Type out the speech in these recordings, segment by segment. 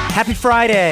Happy Friday.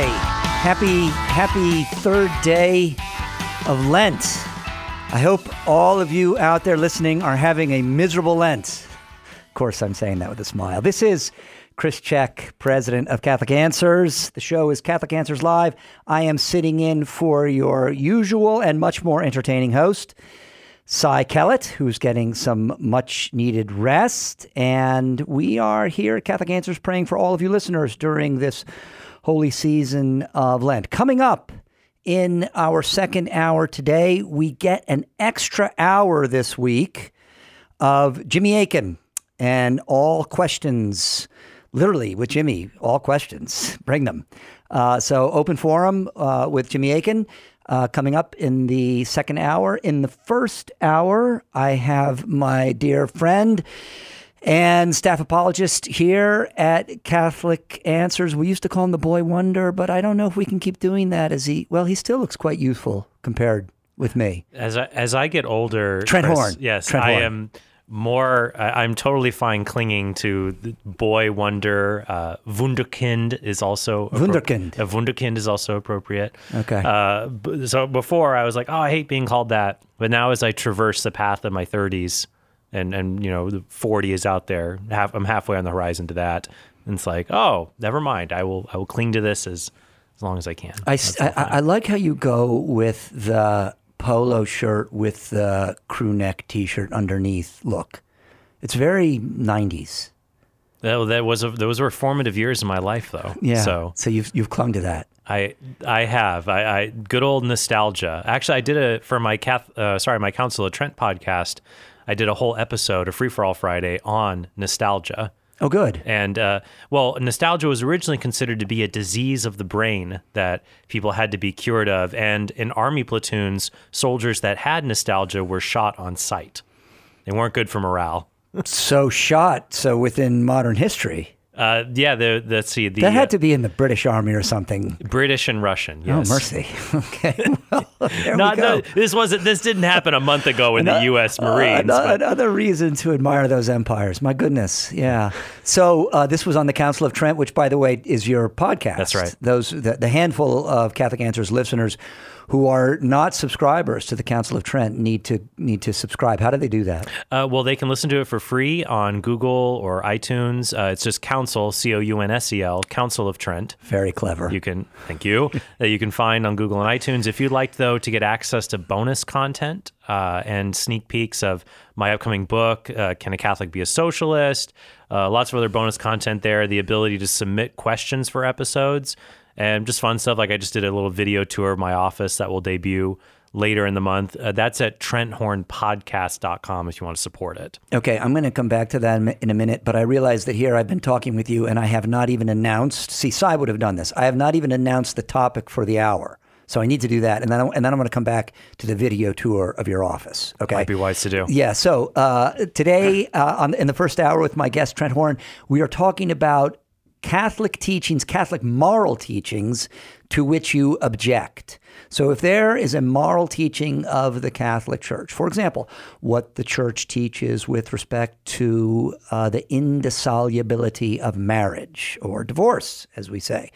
Happy third day of Lent. I hope all of you out there listening are having a miserable Lent. Of course, I'm saying that with a smile. This is Chris Check, president of Catholic Answers. The show is Catholic Answers Live. I am sitting in for your usual and much more entertaining host, Cy Kellett, who's getting some much-needed rest. And we are here at Catholic Answers praying for all of you listeners during this holy season of Lent. Coming up in our second hour today, we get an extra hour this week of Jimmy Akin and all questions, literally with Jimmy, all questions, bring them. So open forum with Jimmy Akin coming up in the second hour. In the first hour, I have my dear friend and staff apologist here at Catholic Answers. We used to call him the Boy Wonder, but I don't know if we can keep doing that he still looks quite youthful compared with me. As I get older, Trent Chris, Horn. Yes, Trent I Horn. am more. I'm totally fine clinging to the Boy Wonder. Wunderkind is also Wunderkind. Wunderkind is also appropriate. Okay. So before I was like, oh, I hate being called that, but now as I traverse the path of my 30s, and you know, the 40 is out there. I'm halfway on the horizon to that, and it's like, oh, never mind. I will cling to this as long as I can. I like how you go with the polo shirt with the crew neck T-shirt underneath look. It's very 90s. Those were formative years in my life, though. Yeah. So you've clung to that. I have. I good old nostalgia. Actually, I did for my my Council of Trent podcast. I did a whole episode, a Free for All Friday, on nostalgia. Oh, good. And, nostalgia was originally considered to be a disease of the brain that people had to be cured of. And in Army platoons, soldiers that had nostalgia were shot on sight. They weren't good for morale. So within modern history. Let's see. That had to be in the British Army or something. British and Russian, yes. Oh, mercy. Okay. Well, there we go. This didn't happen a month ago in the U.S. Marines. Another reason to admire those empires. My goodness. Yeah. So this was on the Council of Trent, which, by the way, is your podcast. That's right. The handful of Catholic Answers listeners who are not subscribers to the Council of Trent need to subscribe. How do they do that? Well, they can listen to it for free on Google or iTunes. It's just Council, COUNSEL, Council of Trent. Very clever. Thank you. That you can find on Google and iTunes. If you'd like, though, to get access to bonus content and sneak peeks of my upcoming book, Can a Catholic Be a Socialist? Lots of other bonus content there. The ability to submit questions for episodes. And just fun stuff, like I just did a little video tour of my office that will debut later in the month. That's at TrentHornPodcast.com if you want to support it. Okay, I'm going to come back to that in a minute, but I realize that here I've been talking with you and I have not even announced, Cy would have done this, I have not even announced the topic for the hour. So I need to do that, and then I'm going to come back to the video tour of your office. Okay, might be wise to do. Yeah. So today, in the first hour with my guest Trent Horn, we are talking about Catholic teachings, Catholic moral teachings to which you object. So if there is a moral teaching of the Catholic Church, for example, what the Church teaches with respect to the indissolubility of marriage or divorce, as we say,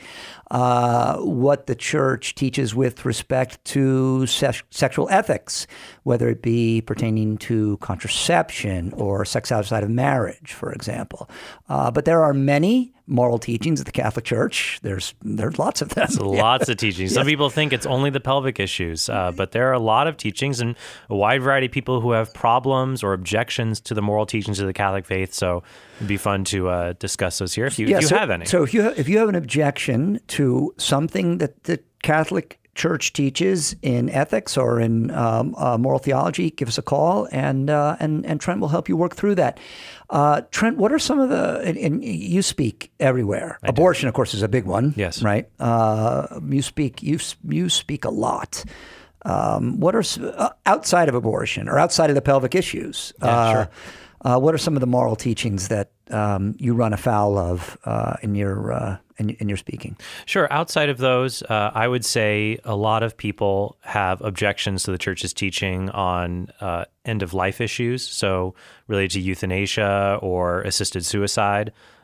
what the Church teaches with respect to sexual ethics, whether it be pertaining to contraception or sex outside of marriage, for example. But there are many moral teachings of the Catholic Church. There's lots of them. Lots of teachings. Some people think it's only the pelvic issues, but there are a lot of teachings and a wide variety of people who have problems or objections to the moral teachings of the Catholic faith. So it'd be fun to discuss those here if you have any. So if you have an objection to something that the Catholic Church teaches in ethics or in moral theology, give us a call, and Trent will help you work through that. Trent, what are some of and you speak everywhere. Abortion, of course, is a big one. Yes. Right. You speak a lot. What are outside of abortion or outside of the pelvic issues? Sure. What are some of the moral teachings that you run afoul of in your speaking? Sure. Outside of those, I would say a lot of people have objections to the Church's teaching on end-of-life issues, so related to euthanasia or assisted suicide.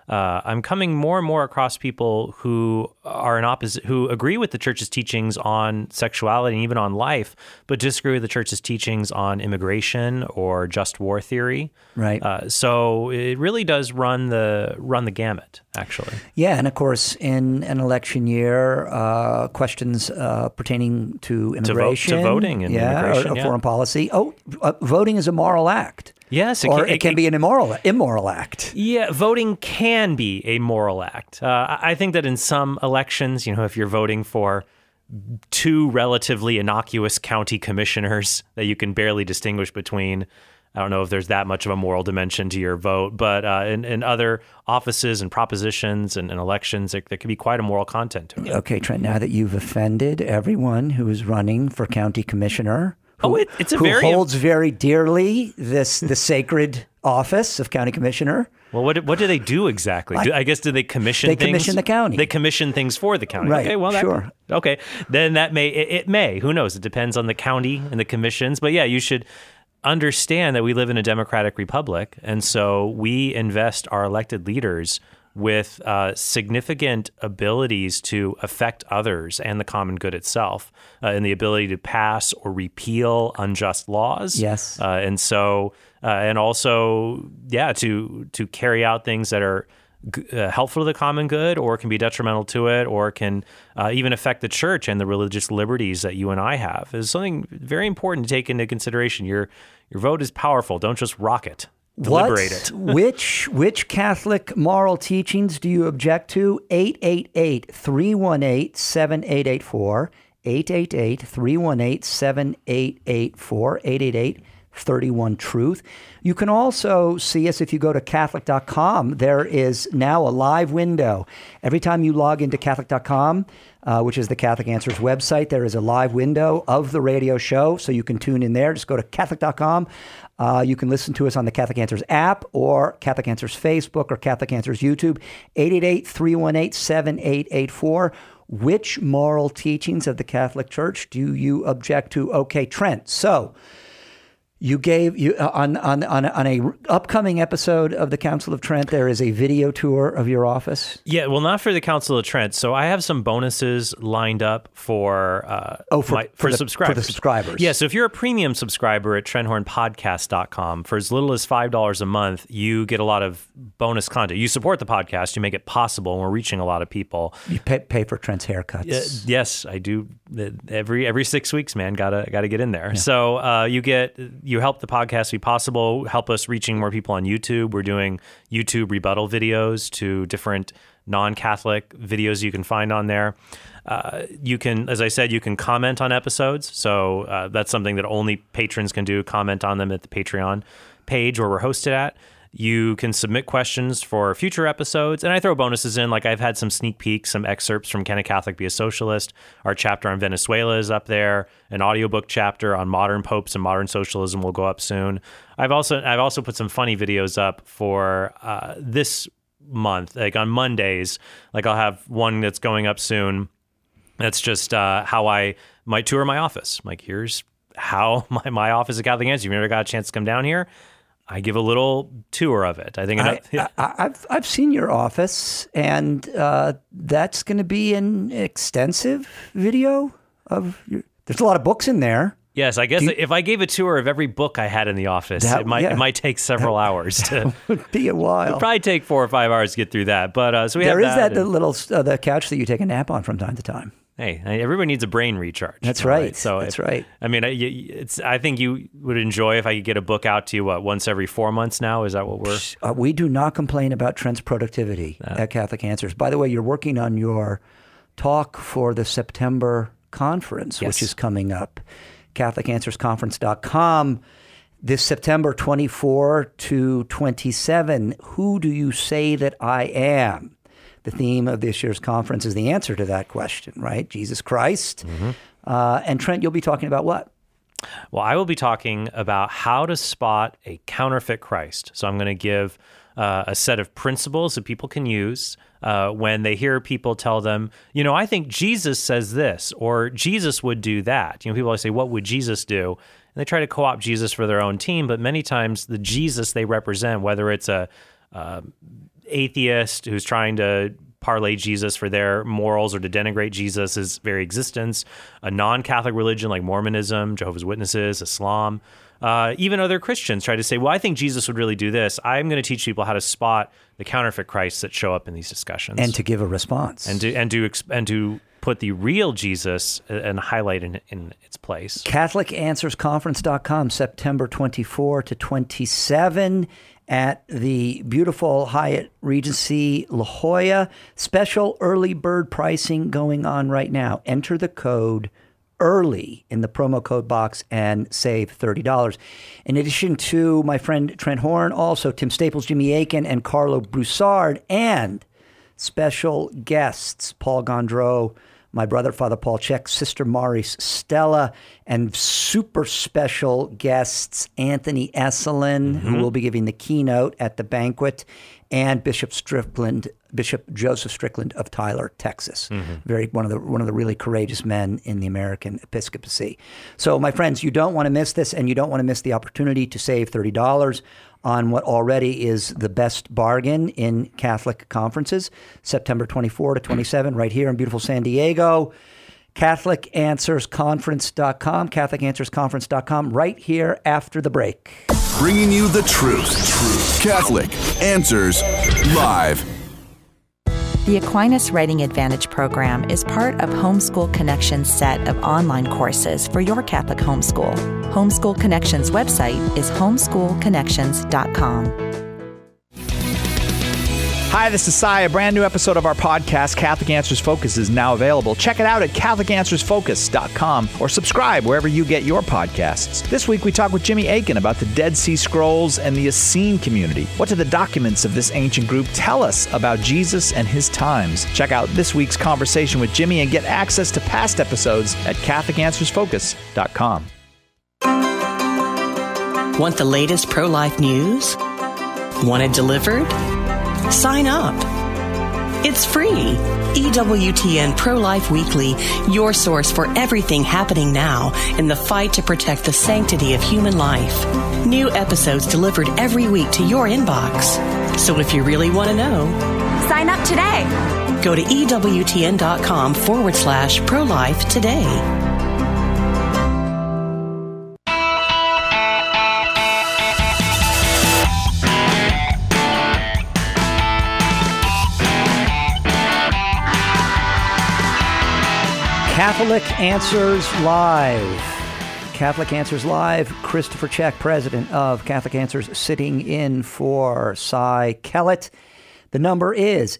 I'm coming more and more across people who are who agree with the church's teachings on sexuality and even on life, but disagree with the church's teachings on immigration or just war theory. Right. So it really does run the gamut, actually. Yeah, and of course, in an election year, questions pertaining to immigration, to voting and immigration, or foreign policy. Voting is a moral act. Yes, it can be an immoral act. Yeah, voting can be a moral act. I think that in some elections, if you're voting for two relatively innocuous county commissioners that you can barely distinguish between, I don't know if there's that much of a moral dimension to your vote, but in other offices and propositions and elections, there can be quite a moral content to it. Okay, Trent, now that you've offended everyone who is running for county commissioner, who holds very dearly the sacred office of county commissioner. Well, what do they do exactly? I guess do they commission things? They commission the county. They commission things for the county. Right, okay, well, sure. Okay, then that may. Who knows? It depends on the county and the commissions. But yeah, you should understand that we live in a democratic republic, and so we invest our elected leaders with significant abilities to affect others and the common good itself, and the ability to pass or repeal unjust laws. Yes. And so, and also, to carry out things that are helpful to the common good or can be detrimental to it or can even affect the church and the religious liberties that you and I have is something very important to take into consideration. Your vote is powerful. Don't just rock it. Deliberate it. Which Catholic moral teachings do you object to? 888-318-7884. 888-318-7884. 888-31-TRUTH. You can also see us if you go to Catholic.com. There is now a live window. Every time you log into Catholic.com, which is the Catholic Answers website, there is a live window of the radio show, so you can tune in there. Just go to Catholic.com. You can listen to us on the Catholic Answers app or Catholic Answers Facebook or Catholic Answers YouTube. 888-318-7884. Which moral teachings of the Catholic Church do you object to? Okay, Trent. So you gave on a upcoming episode of the Council of Trent, there is a video tour of your office. Yeah, well, not for the Council of Trent. So I have some bonuses lined up for subscribers. For the subscribers. Yeah, so if you're a premium subscriber at TrentHornPodcast.com, for as little as $5 a month, you get a lot of bonus content. You support the podcast, you make it possible, and we're reaching a lot of people. You pay for Trent's haircuts. Yes, I do. Every 6 weeks, man, gotta get in there. Yeah. So you help the podcast be possible, help us reaching more people on YouTube. We're doing YouTube rebuttal videos to different non-Catholic videos you can find on there. You can, as I said, you can comment on episodes. So that's something that only patrons can do, comment on them at the Patreon page where we're hosted at. You can submit questions for future episodes, and I throw bonuses in. Like I've had some sneak peeks, some excerpts from Can a Catholic Be a Socialist? Our chapter on Venezuela is up there. An audiobook chapter on modern popes and modern socialism will go up soon. I've also put some funny videos up for this month, like on Mondays. Like I'll have one that's going up soon. That's just how I might tour my office. Like here's how my office at Catholic Answers. You've never got a chance to come down here. I give a little tour of it. I think I've seen your office, and that's going to be an extensive video of your. There's a lot of books in there. Yes, I guess if I gave a tour of every book I had in the office, it might take several hours. It would be a while. It'd probably take 4 or 5 hours to get through that. But so there is that little the couch that you take a nap on from time to time. Hey, everybody needs a brain recharge. That's right. So that's right. I mean, I think you would enjoy if I could get a book out to you, once every 4 months now? Is that what we're... we do not complain about Trent's productivity at Catholic Answers. By the way, you're working on your talk for the September conference, which is coming up. CatholicAnswersConference.com. This September 24 to 27, who do you say that I am? The theme of this year's conference is the answer to that question, right? Jesus Christ. Mm-hmm. And Trent, you'll be talking about what? Well, I will be talking about how to spot a counterfeit Christ. So I'm going to give a set of principles that people can use when they hear people tell them, I think Jesus says this, or Jesus would do that. People always say, what would Jesus do? And they try to co-opt Jesus for their own team, but many times the Jesus they represent, whether it's a atheist who's trying to parlay Jesus for their morals or to denigrate Jesus' very existence, a non-Catholic religion like Mormonism, Jehovah's Witnesses, Islam, even other Christians try to say, well, I think Jesus would really do this. I'm going to teach people how to spot the counterfeit Christs that show up in these discussions. And to give a response. And to put the real Jesus and highlight in its place. CatholicAnswersConference.com, September 24 to 27 at the beautiful Hyatt Regency La Jolla. Special early bird pricing going on right now. Enter the code early in the promo code box and save $30. In addition to my friend Trent Horn, also Tim Staples, Jimmy Akin, and Carlo Broussard, and special guests, Paul Gondreau, my brother, Father Paul Check, Sister Maurice Stella, and super special guests, Anthony Esselin, who will be giving the keynote at the banquet, and Bishop Joseph Strickland of Tyler, Texas. One of the really courageous men in the American episcopacy. So, my friends, you don't want to miss this, and you don't want to miss the opportunity to save $30 on what already is the best bargain in Catholic conferences, September 24 to 27, right here in beautiful San Diego. CatholicAnswersConference.com, CatholicAnswersConference.com, right here after the break. Bringing you the truth. Catholic Answers Live. The Aquinas Writing Advantage program is part of Homeschool Connections' set of online courses for your Catholic homeschool. Homeschool Connections' website is homeschoolconnections.com. Hi, this is Sai. A brand new episode of our podcast, Catholic Answers Focus, is now available. Check it out at CatholicAnswersFocus.com or subscribe wherever you get your podcasts. This week, we talk with Jimmy Akin about the Dead Sea Scrolls and the Essene community. What do the documents of this ancient group tell us about Jesus and his times? Check out this week's conversation with Jimmy and get access to past episodes at CatholicAnswersFocus.com. Want the latest pro-life news? Want it delivered? Sign up. It's free. EWTN Pro-Life Weekly, your source for everything happening now in the fight to protect the sanctity of human life. New episodes delivered every week to your inbox. So if you really want to know, sign up today. Go to EWTN.com/pro-life today. Catholic Answers Live. Catholic Answers Live. Christopher Check, president of Catholic Answers, sitting in for Cy Kellett. The number is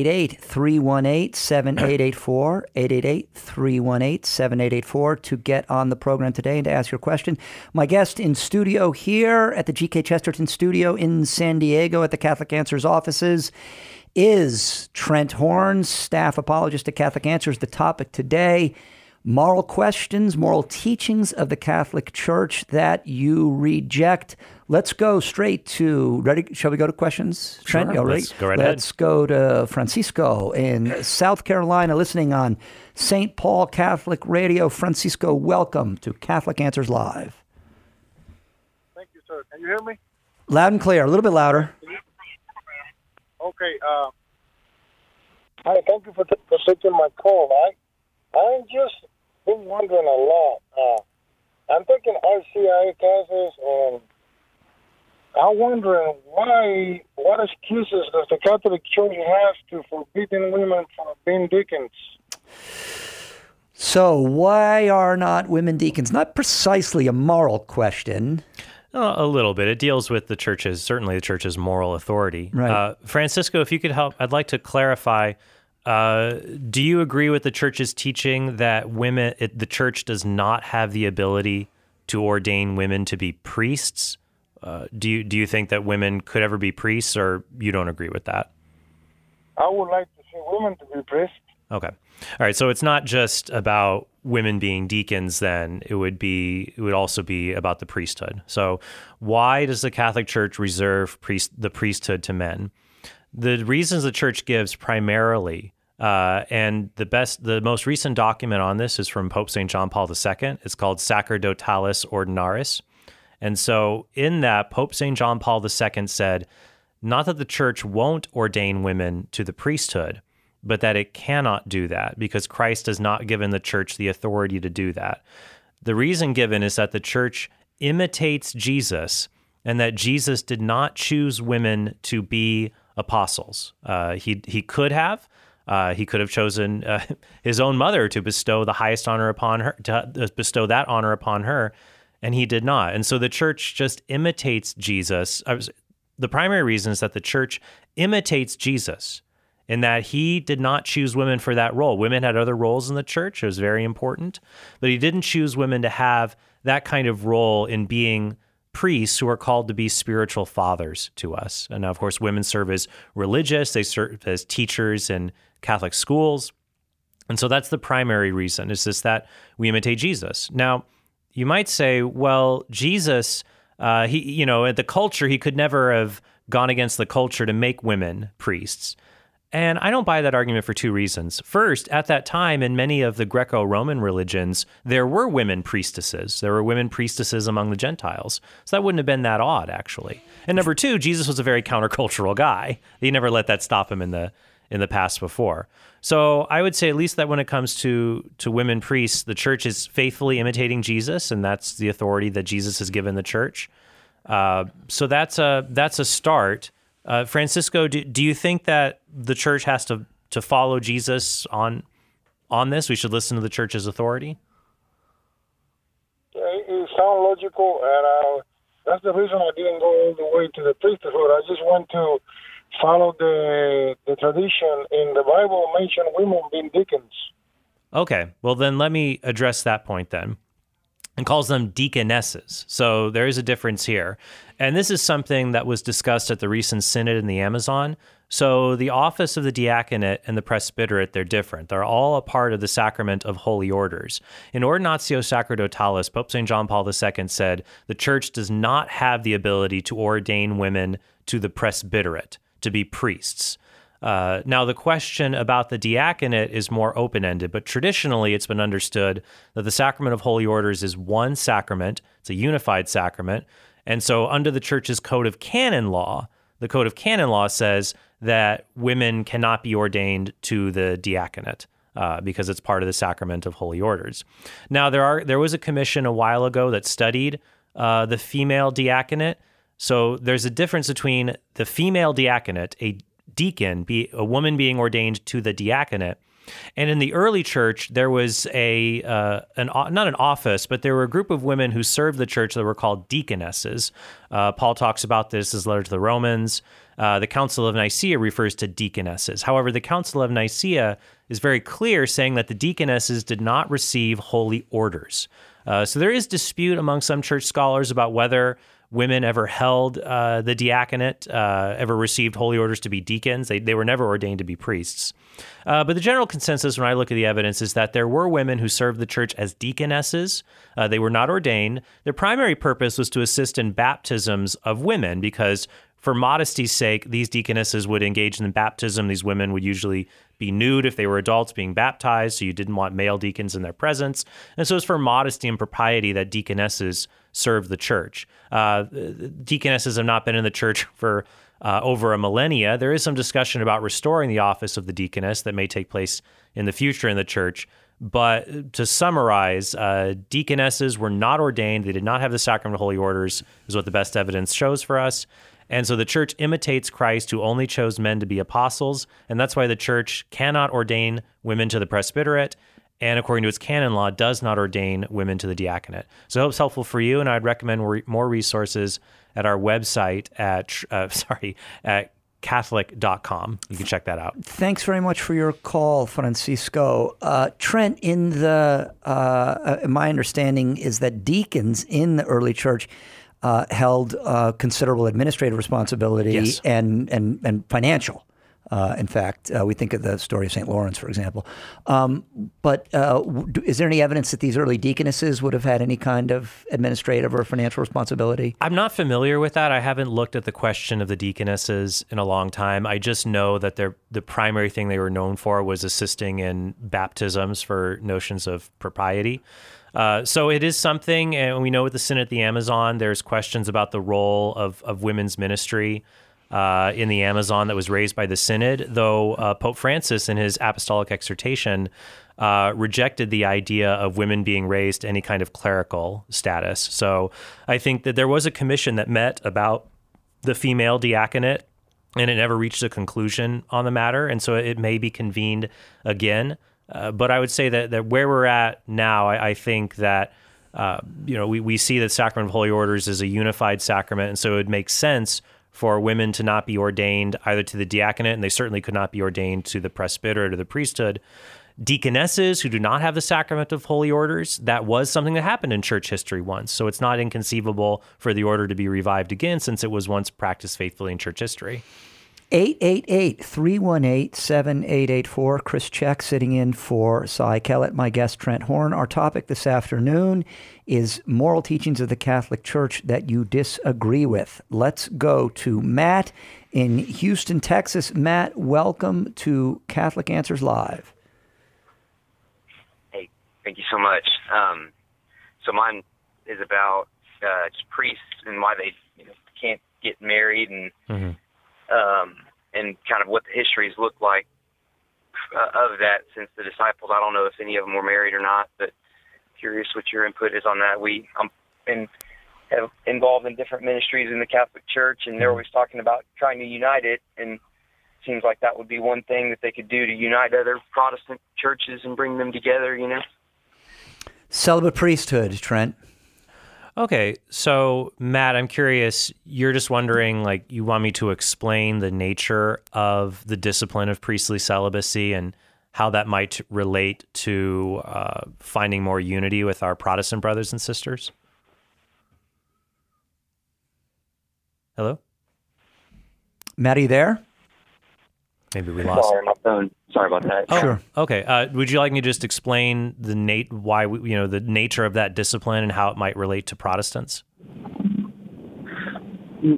888-318-7884, 888-318-7884 to get on the program today and to ask your question. My guest in studio here at the G.K. Chesterton studio in San Diego at the Catholic Answers offices is Trent Horn, staff apologist at Catholic Answers. The topic today, moral questions, moral teachings of the Catholic Church that you reject. Let's go straight to, ready? Shall we go to questions? Trent, sure. Let's go right ahead. Let's go to Francisco in South Carolina, listening on St. Paul Catholic Radio. Francisco, welcome to Catholic Answers Live. Thank you, sir. Can you hear me? Loud and clear, a little bit louder. Okay. Hi, thank you for taking my call. I'm just been wondering a lot. I'm taking RCIA classes, and I'm wondering what excuses does the Catholic Church have to forbidding women from being deacons? So why are not women deacons? Not precisely a moral question. A little bit. It deals with certainly the church's moral authority. Right. Francisco, if you could help, I'd like to clarify, do you agree with the church's teaching that the church does not have the ability to ordain women to be priests? Do you think that women could ever be priests, or you don't agree with that? I would like to see women to be priests. Okay. All right. So it's not just about women being deacons, then it would also be about the priesthood. So why does the Catholic Church reserve the priesthood to men? The reasons the church gives primarily, and the most recent document on this is from Pope St. John Paul II. It's called Sacerdotalis Ordinaris. And so in that, Pope St. John Paul II said, not that the church won't ordain women to the priesthood, but that it cannot do that because Christ has not given the church the authority to do that. The reason given is that the church imitates Jesus and that Jesus did not choose women to be apostles. He could have. He could have chosen his own mother to bestow the highest honor upon her, to bestow that honor upon her, and he did not. And so the church just imitates Jesus. The primary reason is that the church imitates Jesus in that he did not choose women for that role. Women had other roles in the church. It was very important. But he didn't choose women to have that kind of role in being priests who are called to be spiritual fathers to us. And now, of course, women serve as religious. They serve as teachers in Catholic schools. And so that's the primary reason, is just that we imitate Jesus. Now, you might say, well, Jesus, at the culture, he could never have gone against the culture to make women priests. And I don't buy that argument for two reasons. First, at that time, in many of the Greco-Roman religions, there were women priestesses. There were women priestesses among the Gentiles. So that wouldn't have been that odd, actually. And number two, Jesus was a very countercultural guy. He never let that stop him in the past before. So I would say at least that when it comes to women priests, the church is faithfully imitating Jesus, and that's the authority that Jesus has given the church. So that's a start. Francisco, do you think that the church has to follow Jesus on this? We should listen to the church's authority? Yeah, it sounds logical, and that's the reason I didn't go all the way to the priesthood. I just went to follow the tradition in the Bible, mention women being deacons. Okay, well then let me address that point then. And calls them deaconesses. So there is a difference here. And this is something that was discussed at the recent synod in the Amazon. So the office of the diaconate and the presbyterate, they're different. They're all a part of the sacrament of holy orders. In Ordinatio Sacerdotalis, Pope St. John Paul II said, the church does not have the ability to ordain women to the presbyterate, to be priests. Now, the question about the diaconate is more open-ended, but traditionally it's been understood that the sacrament of holy orders is one sacrament. It's a unified sacrament. And so under the church's code of canon law, the code of canon law says that women cannot be ordained to the diaconate because it's part of the sacrament of holy orders. Now, there was a commission a while ago that studied the female diaconate. So there's a difference between the female diaconate, a deacon, a woman being ordained to the diaconate. And in the early church, there was not an office, but there were a group of women who served the church that were called deaconesses. Paul talks about this in his letter to the Romans. The Council of Nicaea refers to deaconesses. However, the Council of Nicaea is very clear, saying that the deaconesses did not receive holy orders. So there is dispute among some church scholars about whether women ever held the diaconate, ever received holy orders to be deacons. They were never ordained to be priests. But the general consensus when I look at the evidence is that there were women who served the church as deaconesses. They were not ordained. Their primary purpose was to assist in baptisms of women because for modesty's sake, these deaconesses would engage in baptism. These women would usually be nude if they were adults being baptized, so you didn't want male deacons in their presence. And so it's for modesty and propriety that deaconesses serve the church. Deaconesses have not been in the church for over a millennia. There is some discussion about restoring the office of the deaconess that may take place in the future in the church. But to summarize, deaconesses were not ordained. They did not have the sacrament of holy orders, is what the best evidence shows for us. And so the church imitates Christ, who only chose men to be apostles. And that's why the church cannot ordain women to the presbyterate. And according to its canon law, does not ordain women to the diaconate. So I hope it's helpful for you. And I'd recommend more resources at our website at Catholic.com. You can check that out. Thanks very much for your call, Francisco. Trent, my understanding is that deacons in the early church held considerable administrative responsibility. Yes. and financial. In fact, we think of the story of St. Lawrence, for example. But is there any evidence that these early deaconesses would have had any kind of administrative or financial responsibility? I'm not familiar with that. I haven't looked at the question of the deaconesses in a long time. I just know that the primary thing they were known for was assisting in baptisms for notions of propriety. So it is something, and we know with the Synod at the Amazon, there's questions about the role of women's ministry. in the Amazon that was raised by the Synod, though Pope Francis in his apostolic exhortation rejected the idea of women being raised to any kind of clerical status. So I think that there was a commission that met about the female diaconate, and it never reached a conclusion on the matter, and so it may be convened again. But I would say that where we're at now, I think that we see that Sacrament of Holy Orders is a unified sacrament, and so it makes sense for women to not be ordained either to the diaconate, and they certainly could not be ordained to the presbyterate or the priesthood. Deaconesses who do not have the Sacrament of Holy Orders, that was something that happened in church history once. So it's not inconceivable for the order to be revived again, since it was once practiced faithfully in church history. 888-318-7884. Chris Check sitting in for Cy Kellett, my guest Trent Horn. Our topic this afternoon is moral teachings of the Catholic Church that you disagree with. Let's go to Matt in Houston, Texas. Matt, welcome to Catholic Answers Live. Hey, thank you so much. So mine is about just priests and why they can't get married, and and kind of what the histories look like of that since the disciples. I don't know if any of them were married or not, but curious what your input is on that. I'm involved in different ministries in the Catholic Church, and they're always talking about trying to unite it, and it seems like that would be one thing that they could do to unite other Protestant churches and bring them together, Celibate priesthood, Trent. Okay, so Matt, I'm curious, you're just wondering, you want me to explain the nature of the discipline of priestly celibacy and how that might relate to finding more unity with our Protestant brothers and sisters? Hello? Matt, are you there? Maybe we lost. Sorry, my phone. Sorry about that. Oh, sure. Okay. Would you like me to just explain the the nature of that discipline and how it might relate to Protestants? Why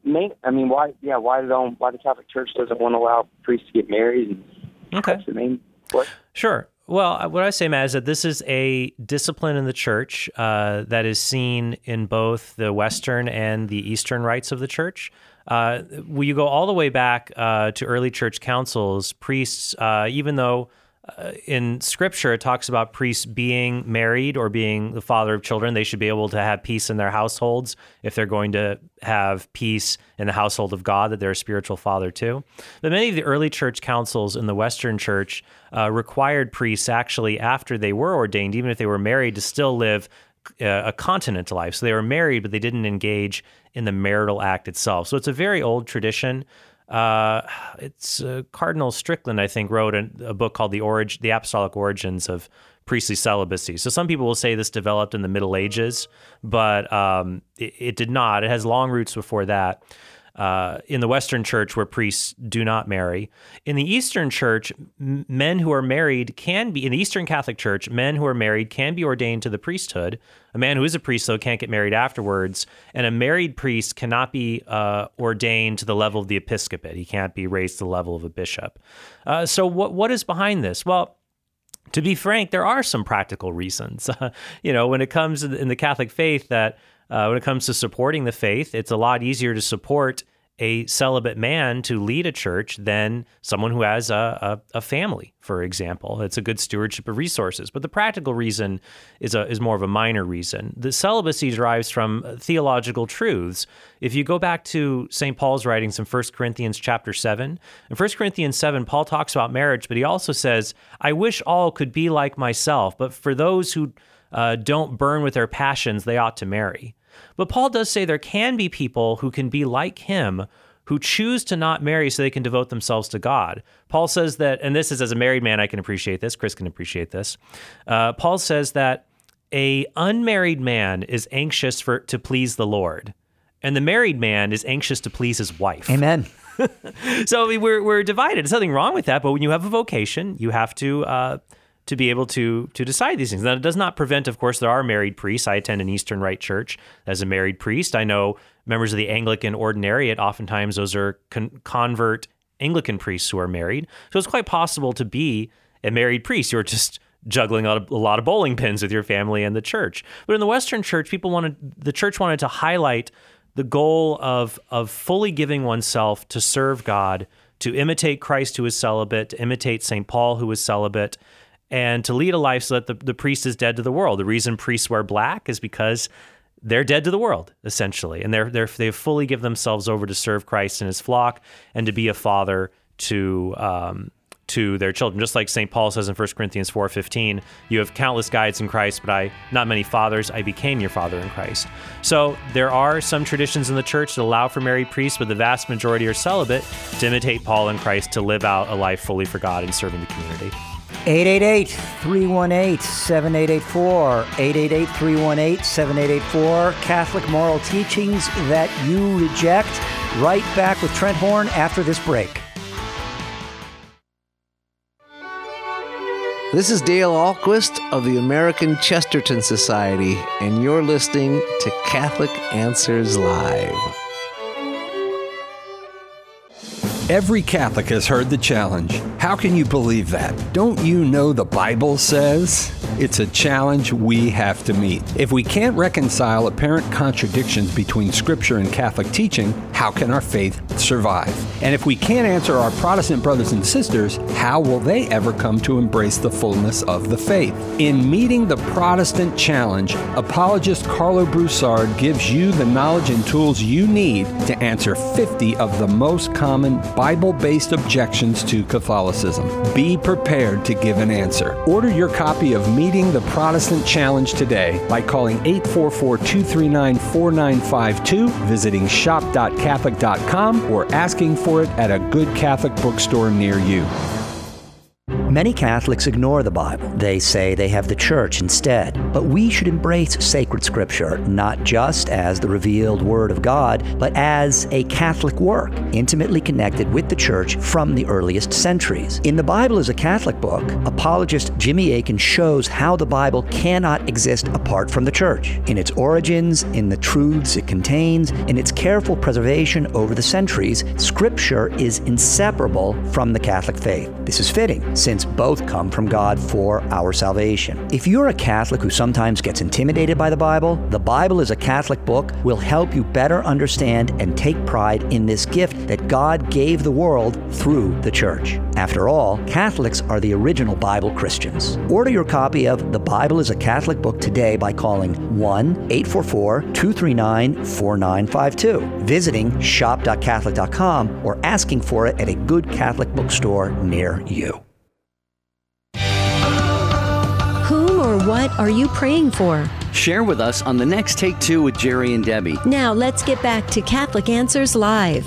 the Catholic Church doesn't want to allow priests to get married? Okay. That's the main question. Sure. Well, what I say, Matt, is that this is a discipline in the Church that is seen in both the Western and the Eastern rites of the Church. When you go all the way back to early church councils, priests, even though in Scripture it talks about priests being married or being the father of children, they should be able to have peace in their households if they're going to have peace in the household of God, that they're a spiritual father too. But many of the early church councils in the Western Church required priests actually, after they were ordained, even if they were married, to still live a continent life. So they were married, but they didn't engage in the marital act itself. So it's a very old tradition. It's Cardinal Strickland, I think, wrote a book called The Apostolic Origins of Priestly Celibacy. So some people will say this developed in the Middle Ages, but it did not. It has long roots before that. In the Western Church, where priests do not marry. In the Eastern Church, men who are married can be, in the Eastern Catholic Church, men who are married can be ordained to the priesthood. A man who is a priest, though, can't get married afterwards. And a married priest cannot be ordained to the level of the episcopate. He can't be raised to the level of a bishop. So what is behind this? Well, to be frank, there are some practical reasons. When it comes in the Catholic faith, that when it comes to supporting the faith, it's a lot easier to support a celibate man to lead a church than someone who has a family, for example. It's a good stewardship of resources. But the practical reason is more of a minor reason. The celibacy derives from theological truths. If you go back to St. Paul's writings in 1 Corinthians chapter 7, in 1 Corinthians 7, Paul talks about marriage, but he also says, I wish all could be like myself, but for those who don't burn with their passions, they ought to marry. But Paul does say there can be people who can be like him, who choose to not marry so they can devote themselves to God. Paul says that, and this is as a married man, I can appreciate this, Chris can appreciate this. Paul says that a unmarried man is anxious to please the Lord, and the married man is anxious to please his wife. Amen. So we're divided. There's nothing wrong with that, but when you have a vocation, you have to be able to decide these things. Now, it does not prevent, of course, there are married priests. I attend an Eastern Rite church as a married priest. I know members of the Anglican ordinariate, oftentimes those are convert Anglican priests who are married. So it's quite possible to be a married priest. You're just juggling a lot of bowling pins with your family and the church. But in the Western Church, the church wanted to highlight the goal of fully giving oneself to serve God, to imitate Christ who is celibate, to imitate St. Paul who was celibate, and to lead a life so that the priest is dead to the world. The reason priests wear black is because they're dead to the world, essentially, and they fully give themselves over to serve Christ and his flock and to be a father to their children. Just like St. Paul says in 1 Corinthians 4:15, you have countless guides in Christ, but not many fathers. I became your father in Christ. So there are some traditions in the church that allow for married priests, but the vast majority are celibate to imitate Paul and Christ, to live out a life fully for God and serving the community. 888-318-7884, 888-318-7884, Catholic moral teachings that you reject. Right back with Trent Horn after this break. This is Dale Ahlquist of the American Chesterton Society, and you're listening to Catholic Answers Live. Every Catholic has heard the challenge. How can you believe that? Don't you know the Bible says? It's a challenge we have to meet. If we can't reconcile apparent contradictions between Scripture and Catholic teaching, how can our faith survive? And if we can't answer our Protestant brothers and sisters, how will they ever come to embrace the fullness of the faith? In Meeting the Protestant Challenge, apologist Carlo Broussard gives you the knowledge and tools you need to answer 50 of the most common Bible-based objections to Catholicism. Be prepared to give an answer. Order your copy of Meeting the Protestant Challenge today by calling 844-239-4952, visiting shop.catholic.com, or asking for it at a good Catholic bookstore near you. Many Catholics ignore the Bible. They say they have the church instead. But we should embrace sacred scripture, not just as the revealed Word of God, but as a Catholic work, intimately connected with the church from the earliest centuries. In The Bible is a Catholic Book, apologist Jimmy Akin shows how the Bible cannot exist apart from the church, in its origins, in the truths it contains, in its careful preservation over the centuries. Scripture is inseparable from the Catholic faith. This is fitting, since both come from God for our salvation. If you're a Catholic who sometimes gets intimidated by the Bible is a Catholic Book will help you better understand and take pride in this gift that God gave the world through the church. After all, Catholics are the original Bible Christians. Order your copy of The Bible is a Catholic Book today by calling 1-844-239-4952, visiting shop.catholic.com, or asking for it at a good Catholic bookstore near you. Whom or what are you praying for? Share with us on the next Take Two with Jerry and Debbie. Now let's get back to Catholic Answers Live.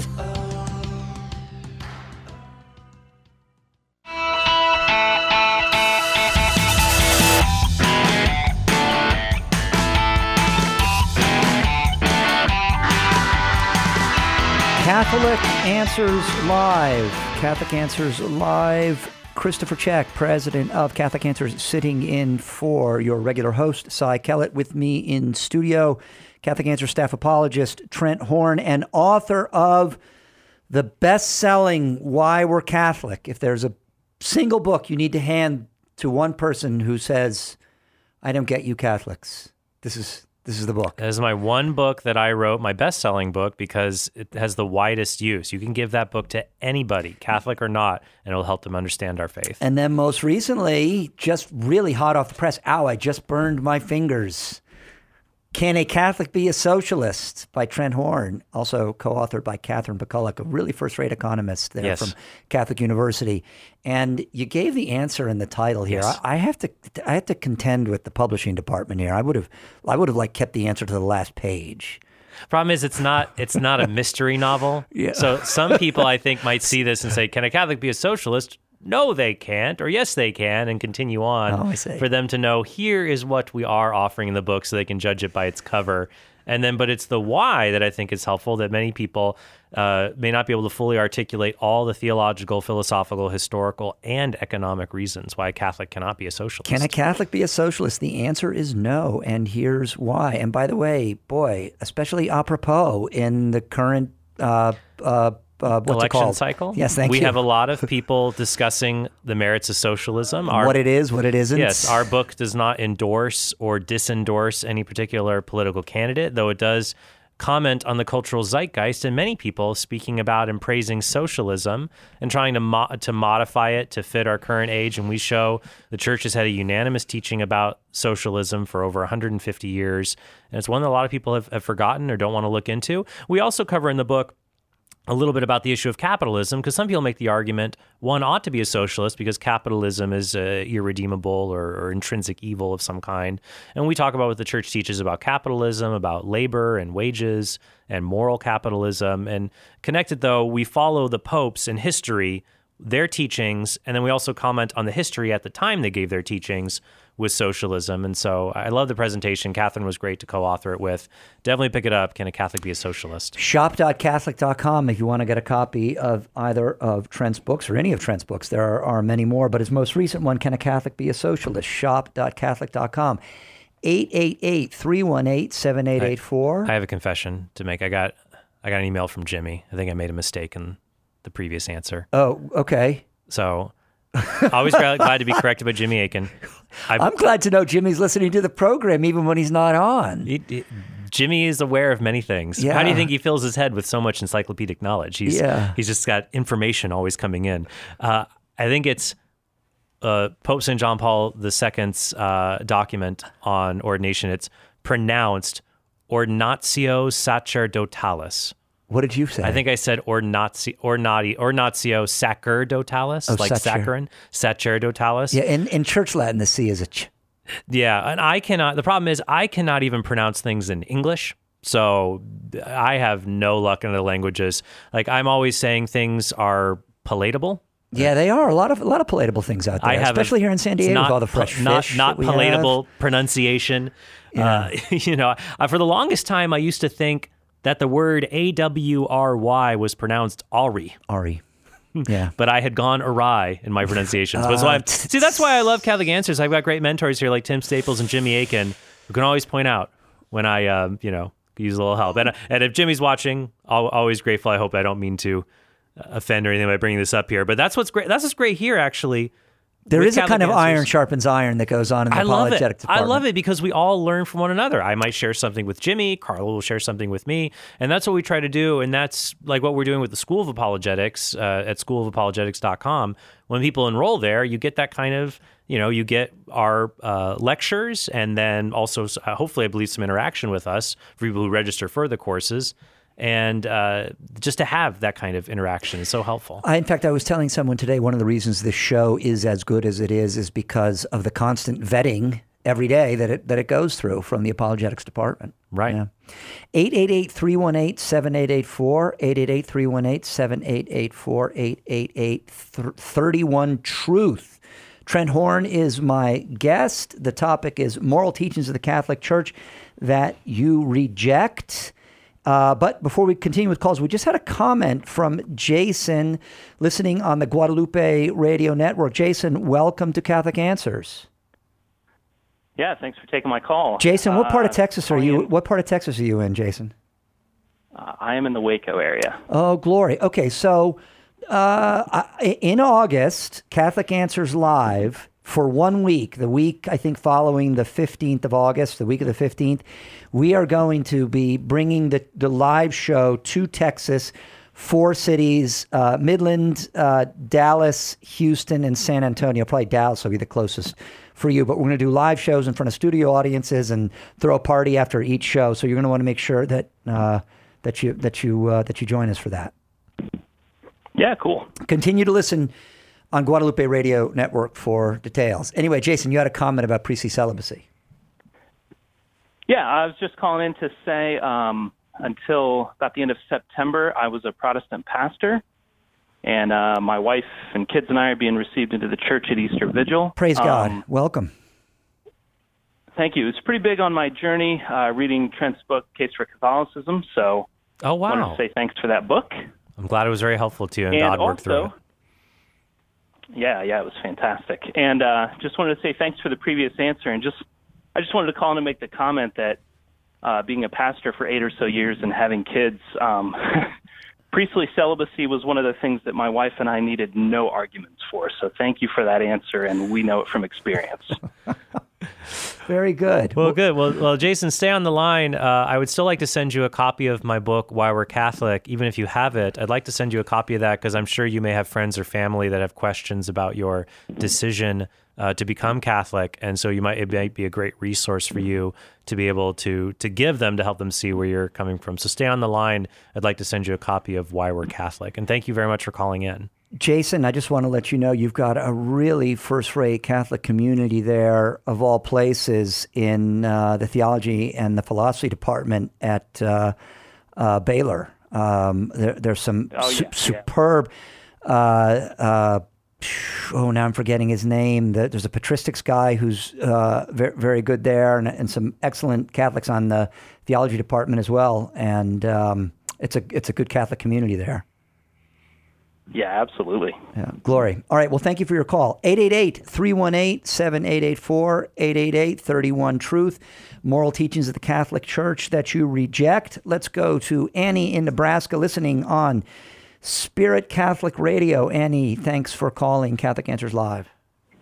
Catholic Answers Live. Catholic Answers Live. Christopher Check, president of Catholic Answers, sitting in for your regular host, Cy Kellett. With me in studio, Catholic Answers staff apologist Trent Horn, and author of the best-selling Why We're Catholic. If there's a single book you need to hand to one person who says, I don't get you Catholics, this is the book. That is my one book that I wrote, my best-selling book, because it has the widest use. You can give that book to anybody, Catholic or not, and it'll help them understand our faith. And then most recently, just really hot off the press, I just burned my fingers. Can a Catholic be a Socialist? By Trent Horn, also co-authored by Catherine McCulloch, a really first-rate economist there from Catholic University. And you gave the answer in the title here. Yes. I have to contend with the publishing department here. I would have kept the answer to the last page. Problem is, it's not a mystery novel. Yeah. So some people, I think, might see this and say, can a Catholic be a socialist? No, they can't, or yes, they can, and continue on for them to know here is what we are offering in the book so they can judge it by its cover. And then, but it's the why that I think is helpful, that many people may not be able to fully articulate all the theological, philosophical, historical, and economic reasons why a Catholic cannot be a socialist. Can a Catholic be a socialist? The answer is no, and here's why. And by the way, boy, especially apropos in the current what's election cycle? Yes, thank you. We have a lot of people discussing the merits of socialism. What it is, what it isn't. Yes, our book does not endorse or disendorse any particular political candidate, though it does comment on the cultural zeitgeist and many people speaking about and praising socialism and trying to modify it to fit our current age. And we show the church has had a unanimous teaching about socialism for over 150 years. And it's one that a lot of people have forgotten or don't want to look into. We also cover in the book a little bit about the issue of capitalism, because some people make the argument one ought to be a socialist because capitalism is irredeemable or intrinsic evil of some kind. And we talk about what the church teaches about capitalism, about labor and wages and moral capitalism. And connected, though, we follow the popes in history, their teachings, and then we also comment on the history at the time they gave their teachings with socialism. And so I love the presentation. Catherine was great to co-author it with. Definitely pick it up. Can a Catholic be a socialist? Shop.catholic.com if you want to get a copy of either of Trent's books or any of Trent's books. There are many more, but his most recent one, Can a Catholic be a Socialist? Shop.catholic.com. 888-318-7884. I have a confession to make. I got an email from Jimmy. I think I made a mistake in the previous answer. Oh, okay. So always glad to be corrected by Jimmy Akin. I'm glad to know Jimmy's listening to the program even when he's not on. Jimmy is aware of many things. Yeah. How do you think he fills his head with so much encyclopedic knowledge? He's just got information always coming in. I think it's Pope St. John Paul II's document on ordination. It's pronounced Ordinatio Sacerdotalis. What did you say? I think I said Ordinatio Sacerdotalis, like saccharin, Sacerdotalis. Yeah, in Church Latin, the C is a ch. Yeah, and the problem is I cannot even pronounce things in English. So I have no luck in the languages. Like I'm always saying things are palatable. Yeah, they are. A lot of palatable things out there, especially here in San Diego with all the fresh fish. Not palatable pronunciation. Yeah. For the longest time, I used to think that the word AWRY was pronounced Ari. Ari. Yeah. But I had gone awry in my pronunciations. That's why I love Catholic Answers. I've got great mentors here like Tim Staples and Jimmy Akin who can always point out when I, use a little help. And if Jimmy's watching, always grateful. I hope I don't mean to offend or anything by bringing this up here. But that's what's great. That's what's great here, actually. There is a kind of iron sharpens iron that goes on in the apologetic department. I love it because we all learn from one another. I might share something with Jimmy, Carla will share something with me, and that's what we try to do, and that's like what we're doing with the School of Apologetics at schoolofapologetics.com. When people enroll there, you get that kind of, you get our lectures, and then also, hopefully, I believe, some interaction with us for people who register for the courses. And just to have that kind of interaction is so helpful. In fact, I was telling someone today, one of the reasons this show is as good as it is because of the constant vetting every day that it goes through from the apologetics department. Right. Yeah. 888-318-7884, 888-318-7884, 888-31-TRUTH. Trent Horn is my guest. The topic is moral teachings of the Catholic Church that you reject. But before we continue with calls, we just had a comment from Jason listening on the Guadalupe Radio Network. Jason, welcome to Catholic Answers. Yeah, thanks for taking my call. Jason, what part of Texas are you? What part of Texas are you in, Jason? I am in the Waco area. Oh, glory. Okay, so in August, Catholic Answers Live for 1 week, the week, I think, following the 15th of August, the week of the 15th, we are going to be bringing the live show to Texas, 4 cities, Midland, Dallas, Houston, and San Antonio. Probably Dallas will be the closest for you, but we're going to do live shows in front of studio audiences and throw a party after each show. So you're going to want to make sure that you join us for that. Yeah, cool. Continue to listen on Guadalupe Radio Network for details. Anyway, Jason, you had a comment about priestly celibacy. Yeah, I was just calling in to say until about the end of September, I was a Protestant pastor, and my wife and kids and I are being received into the church at Easter Vigil. Praise God. Welcome. Thank you. It's pretty big on my journey, reading Trent's book, Case for Catholicism, so I wanted to say thanks for that book. I'm glad it was very helpful to you, and God worked through it. Yeah, it was fantastic. And just wanted to say thanks for the previous answer. And I just wanted to call in and make the comment that being a pastor for 8 or so years and having kids, priestly celibacy was one of the things that my wife and I needed no arguments for. So thank you for that answer, and we know it from experience. Very good. Well, good. Well, Jason, stay on the line. I would still like to send you a copy of my book, Why We're Catholic. Even if you have it, I'd like to send you a copy of that because I'm sure you may have friends or family that have questions about your decision to become Catholic, and so it might be a great resource for you to be able to give them to help them see where you're coming from. So stay on the line. I'd like to send you a copy of Why We're Catholic, and thank you very much for calling in. Jason, I just want to let you know you've got a really first-rate Catholic community there, of all places, in the theology and the philosophy department at Baylor. There's some superb. Now I'm forgetting his name. There's a patristics guy who's very, very good there, and some excellent Catholics on the theology department as well. And it's a good Catholic community there. Yeah, absolutely. Yeah, glory. All right, well, thank you for your call. 888-318-7884, 888-31-TRUTH. Moral teachings of the Catholic Church that you reject. Let's go to Annie in Nebraska, listening on Spirit Catholic Radio. Annie, thanks for calling Catholic Answers Live.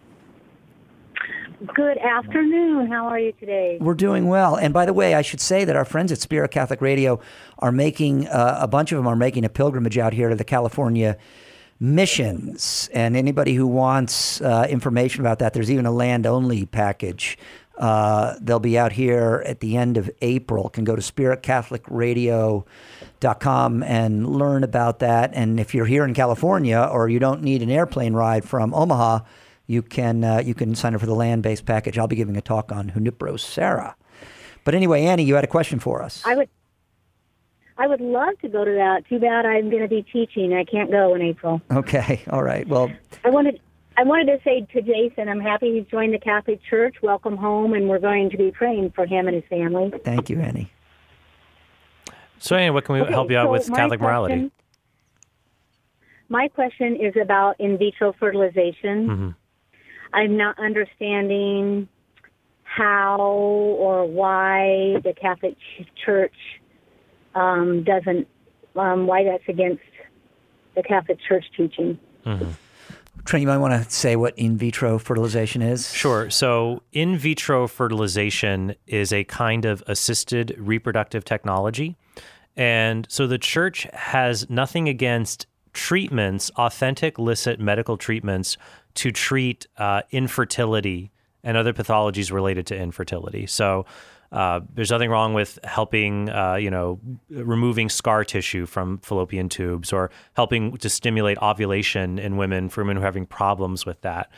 Good afternoon. How are you today? We're doing well. And by the way, I should say that our friends at Spirit Catholic Radio are making, a bunch of them are making a pilgrimage out here to the California missions. And anybody who wants information about that, there's even a land-only package. They'll be out here at the end of April. Can go to spiritcatholicradio.com and learn about that. And if you're here in California or you don't need an airplane ride from Omaha, you can sign up for the land-based package. I'll be giving a talk on Junipero Serra. But anyway, Annie, you had a question for us. I would love to go to that. Too bad I'm going to be teaching. I can't go in April. Okay, all right. Well, I wanted to say to Jason, I'm happy he's joined the Catholic Church. Welcome home, and we're going to be praying for him and his family. Thank you, Annie. So, Annie, what can we help you out with Catholic morality? My question is about in vitro fertilization. Mm-hmm. I'm not understanding how or why the Catholic Church doesn't, why that's against the Catholic Church teaching. Mm-hmm. Trent, you might want to say what in vitro fertilization is. Sure. So in vitro fertilization is a kind of assisted reproductive technology. And so the church has nothing against treatments, authentic, licit medical treatments to treat infertility and other pathologies related to infertility. So there's nothing wrong with helping, removing scar tissue from fallopian tubes or helping to stimulate ovulation in women for women who are having problems with that.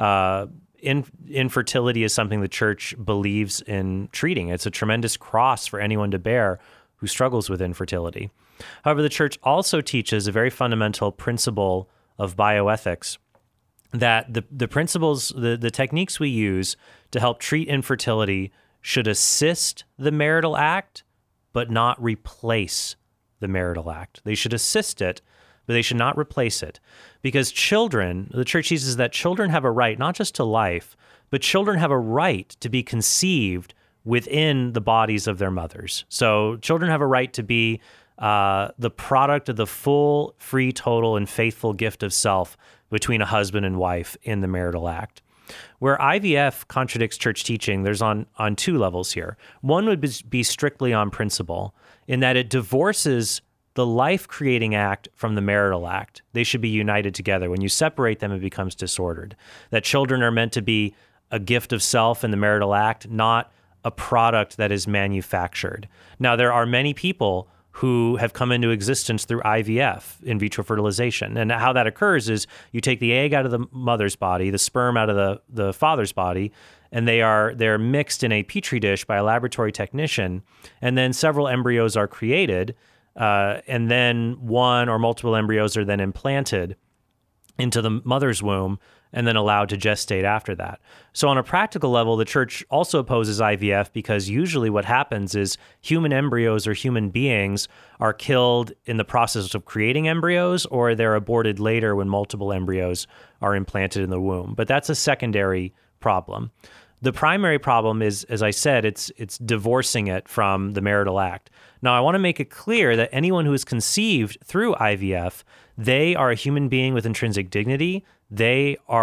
Infertility is something the church believes in treating. It's a tremendous cross for anyone to bear who struggles with infertility. However, the church also teaches a very fundamental principle of bioethics, that the principles, the techniques we use to help treat infertility should assist the marital act, but not replace the marital act. They should assist it, but they should not replace it. Because children, the church teaches that children have a right, not just to life, but children have a right to be conceived within the bodies of their mothers. So children have a right to be the product of the full, free, total, and faithful gift of self between a husband and wife in the marital act. Where IVF contradicts church teaching, there's on two levels here. One would be strictly on principle, in that it divorces the life-creating act from the marital act. They should be united together. When you separate them, it becomes disordered. That children are meant to be a gift of self in the marital act, not a product that is manufactured. Now, there are many people who have come into existence through IVF, in vitro fertilization. And how that occurs is you take the egg out of the mother's body, the sperm out of the father's body, and they're mixed in a petri dish by a laboratory technician, and then several embryos are created, and then one or multiple embryos are then implanted into the mother's womb and then allowed to gestate after that. So on a practical level, the church also opposes IVF because usually what happens is human embryos or human beings are killed in the process of creating embryos, or they're aborted later when multiple embryos are implanted in the womb. But that's a secondary problem. The primary problem is, as I said, it's divorcing it from the marital act. Now, I want to make it clear that anyone who is conceived through IVF, they are a human being with intrinsic dignity. They are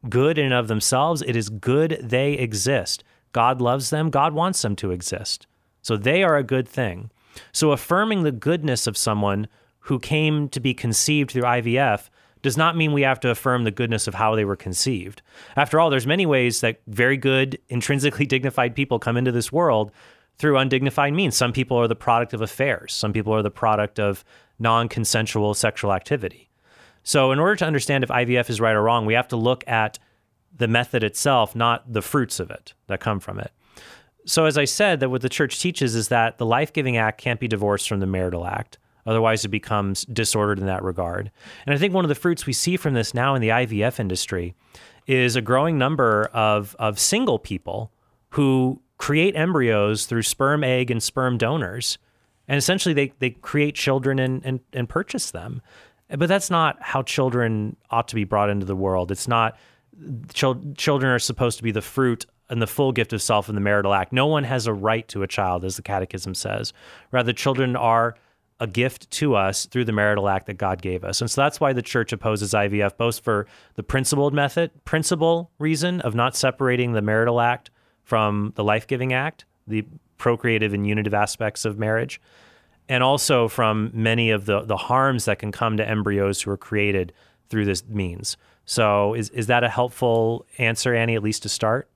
good in and of themselves. It is good they exist. God loves them. God wants them to exist. So they are a good thing. So affirming the goodness of someone who came to be conceived through IVF does not mean we have to affirm the goodness of how they were conceived. After all, there's many ways that very good, intrinsically dignified people come into this world through undignified means. Some people are the product of affairs. Some people are the product of non-consensual sexual activity. So in order to understand if IVF is right or wrong, we have to look at the method itself, not the fruits of it that come from it. So as I said, that what the church teaches is that the life-giving act can't be divorced from the marital act. Otherwise, it becomes disordered in that regard. And I think one of the fruits we see from this now in the IVF industry is a growing number of single people who create embryos through sperm, egg, and sperm donors. And essentially, they create children and purchase them. But that's not how children ought to be brought into the world. It's not, children are supposed to be the fruit and the full gift of self in the marital act. No one has a right to a child, as the Catechism says. Rather, children are a gift to us through the marital act that God gave us. And so that's why the church opposes IVF, both for the principle reason of not separating the marital act from the life-giving act, the procreative and unitive aspects of marriage, and also from many of the harms that can come to embryos who are created through this means. So is that a helpful answer, Annie, at least to start?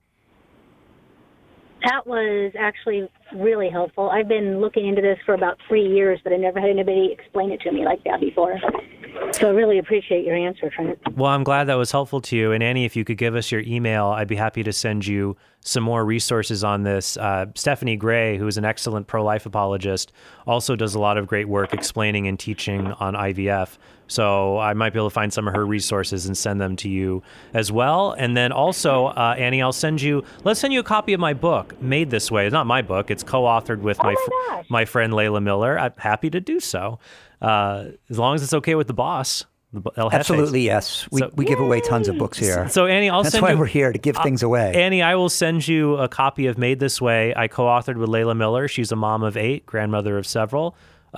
That was actually really helpful. I've been looking into this for about 3 years, but I never had anybody explain it to me like that before. So I really appreciate your answer, Trent. Well, I'm glad that was helpful to you. And Annie, if you could give us your email, I'd be happy to send you some more resources on this. Stephanie Gray, who is an excellent pro-life apologist, also does a lot of great work explaining and teaching on IVF. So I might be able to find some of her resources and send them to you as well. And then also, Annie, let's send you a copy of my book, Made This Way. It's not my book. It's co-authored with my friend Layla Miller. I'm happy to do so, as long as it's okay with the boss. Absolutely, yes. We give away tons of books here. So Annie, that's why we're here, to give things away. Annie, I will send you a copy of Made This Way. I co-authored with Layla Miller. She's a mom of 8, grandmother of several.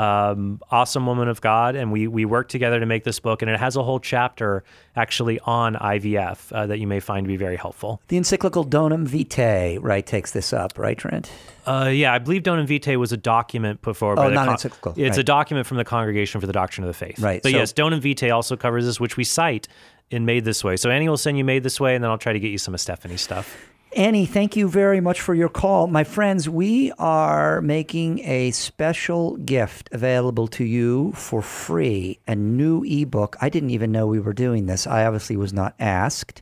Awesome woman of God, and we worked together to make this book, and it has a whole chapter actually on IVF that you may find to be very helpful. The encyclical Donum Vitae, right, takes this up, right, Trent? Yeah, I believe Donum Vitae was a document put forward by the encyclical. It's right. a document from the Congregation for the Doctrine of the Faith. Right. But yes, Donum Vitae also covers this, which we cite in Made This Way. So Annie will send you Made This Way, and then I'll try to get you some of Stephanie's stuff. Annie, thank you very much for your call. My friends, we are making a special gift available to you for free, a new ebook. I didn't even know we were doing this. I obviously was not asked.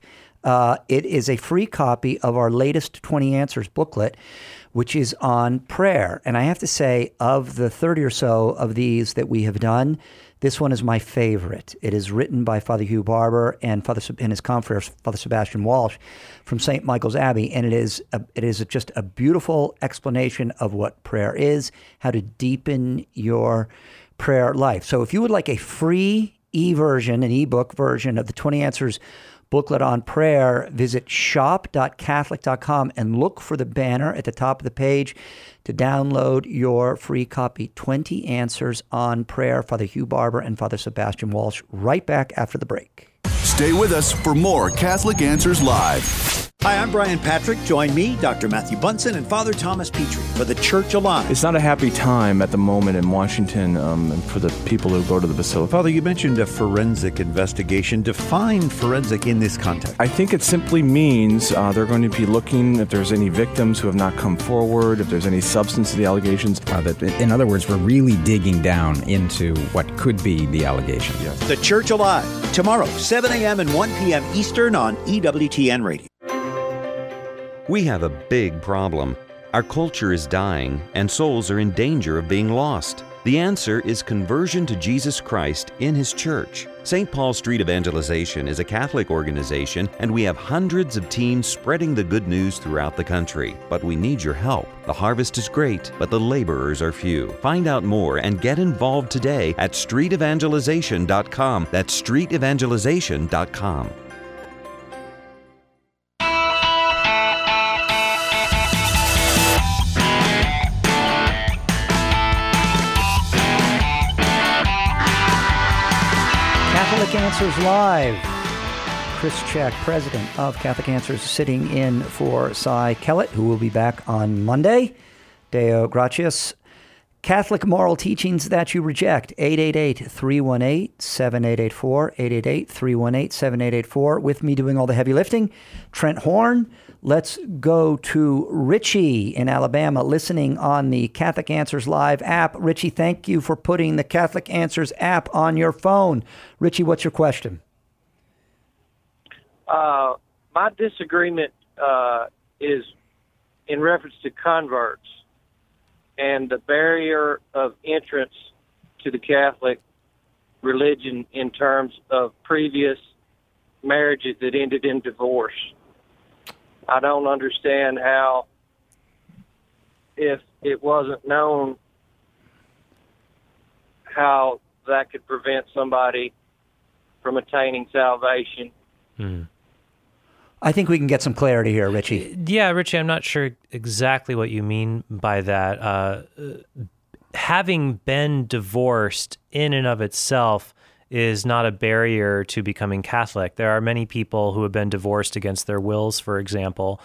It is a free copy of our latest 20 Answers booklet, which is on prayer. And I have to say, of the 30 or so of these that we have done, this one is my favorite. It is written by Father Hugh Barber and his confrere, Father Sebastian Walsh from St. Michael's Abbey. And it is just a beautiful explanation of what prayer is, how to deepen your prayer life. So if you would like a free an ebook version of the 20 Answers booklet on prayer, visit shop.catholic.com and look for the banner at the top of the page to download your free copy, 20 Answers on Prayer, Father Hugh Barber and Father Sebastian Walsh, right back after the break. Stay with us for more Catholic Answers Live. Hi, I'm Brian Patrick. Join me, Dr. Matthew Bunson, and Father Thomas Petrie for the Church Alive. It's not a happy time at the moment in Washington for the people who go to the Basilica. Father, you mentioned a forensic investigation. Define forensic in this context. I think it simply means they're going to be looking if there's any victims who have not come forward, if there's any substance to the allegations. In other words, we're really digging down into what could be the allegation. Yes. The Church Alive, tomorrow, 7 a.m. and 1 p.m. Eastern on EWTN Radio. We have a big problem. Our culture is dying, and souls are in danger of being lost. The answer is conversion to Jesus Christ in His church. St. Paul Street Evangelization is a Catholic organization, and we have hundreds of teams spreading the good news throughout the country. But we need your help. The harvest is great, but the laborers are few. Find out more and get involved today at streetevangelization.com. That's streetevangelization.com. Catholic Answers Live. Chris Check, president of Catholic Answers, sitting in for Cy Kellett, who will be back on Monday. Deo gratias. Catholic moral teachings that you reject. 888-318-7884. 888-318-7884. With me doing all the heavy lifting, Trent Horn. Let's go to Richie in Alabama, listening on the Catholic Answers Live app. Richie, thank you for putting the Catholic Answers app on your phone. Richie, what's your question? My disagreement is in reference to converts and the barrier of entrance to the Catholic religion in terms of previous marriages that ended in divorce. I don't understand how, if it wasn't known, how that could prevent somebody from attaining salvation. I think we can get some clarity here, Richie. Yeah, Richie, I'm not sure exactly what you mean by that. Having been divorced in and of itself is not a barrier to becoming Catholic. There are many people who have been divorced against their wills, for example,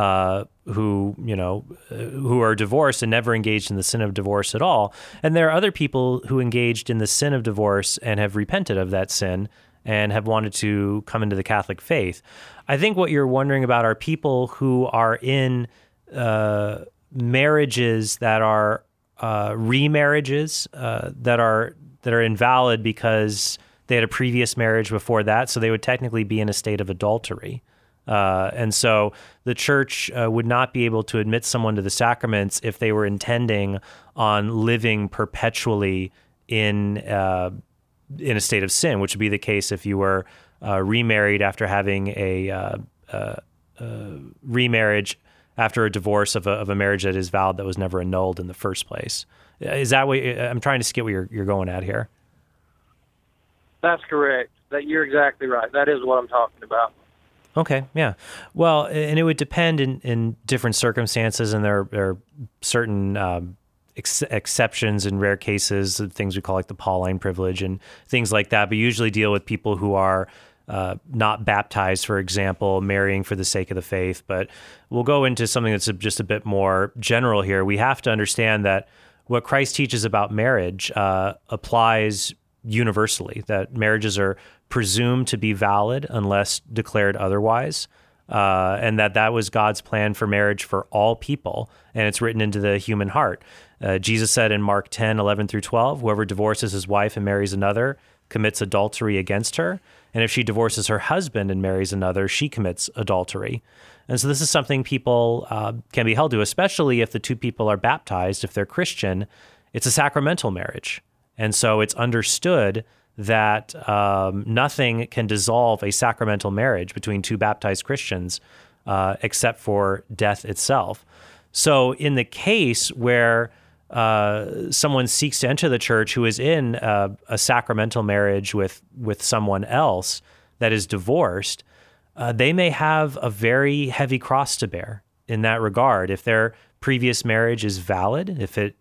who are divorced and never engaged in the sin of divorce at all. And there are other people who engaged in the sin of divorce and have repented of that sin and have wanted to come into the Catholic faith. I think what you're wondering about are people who are in marriages that are remarriages that are invalid because they had a previous marriage before that, so they would technically be in a state of adultery. And so the church would not be able to admit someone to the sacraments if they were intending on living perpetually in a state of sin, which would be the case if you were remarried after having a remarriage after a divorce of a marriage that is valid that was never annulled in the first place. Is that what I'm trying to get what you're going at here? That's correct. That you're exactly right. That is what I'm talking about. Okay, yeah. Well, and it would depend in different circumstances, and there are certain exceptions in rare cases, things we call like the Pauline privilege and things like that, but usually deal with people who are not baptized, for example, marrying for the sake of the faith. But we'll go into something that's just a bit more general here. We have to understand that what Christ teaches about marriage applies universally, that marriages are presumed to be valid unless declared otherwise, and that was God's plan for marriage for all people, and it's written into the human heart. Jesus said in Mark 10:11-12, whoever divorces his wife and marries another commits adultery against her, and if she divorces her husband and marries another, she commits adultery. And so this is something people can be held to, especially if the two people are baptized. If they're Christian, it's a sacramental marriage. And so it's understood that nothing can dissolve a sacramental marriage between two baptized Christians except for death itself. So in the case where someone seeks to enter the church who is in a sacramental marriage with someone else that is divorced, they may have a very heavy cross to bear in that regard. If their previous marriage is valid,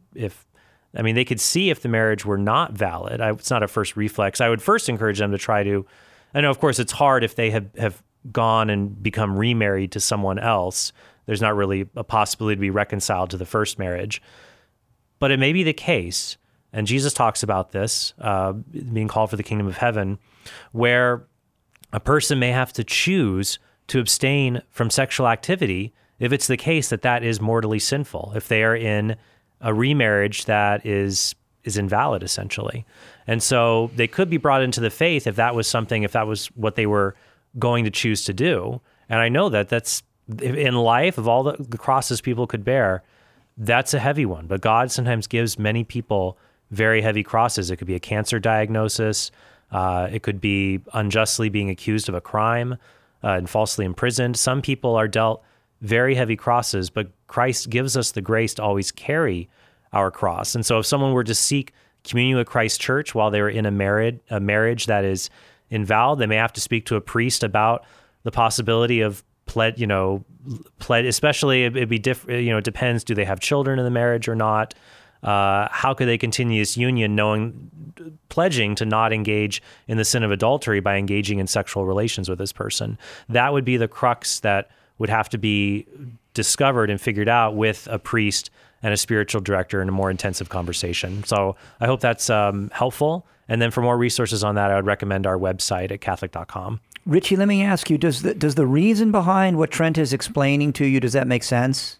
they could see if the marriage were not valid. It's not a first reflex. I would first encourage them to try to, I know of course it's hard if they have gone and become remarried to someone else. There's not really a possibility to be reconciled to the first marriage. But it may be the case, and Jesus talks about this, being called for the kingdom of heaven, where a person may have to choose to abstain from sexual activity if it's the case that is mortally sinful, if they are in a remarriage that is invalid, essentially. And so they could be brought into the faith if that was what they were going to choose to do. And I know that's, in life, of all the crosses people could bear, that's a heavy one. But God sometimes gives many people very heavy crosses. It could be a cancer diagnosis. It could be unjustly being accused of a crime and falsely imprisoned. Some people are dealt very heavy crosses, but Christ gives us the grace to always carry our cross. And so if someone were to seek communion with Christ's church while they were in a marriage that is invalid, they may have to speak to a priest about the possibility of especially it'd be different, it depends, do they have children in the marriage or not? how could they continue this union pledging to not engage in the sin of adultery by engaging in sexual relations with this person? That would be the crux that would have to be discovered and figured out with a priest and a spiritual director in a more intensive conversation. So I hope that's helpful. And then for more resources on that, I would recommend our website at Catholic.com. Richie, let me ask you, does the reason behind what Trent is explaining to you, does that make sense?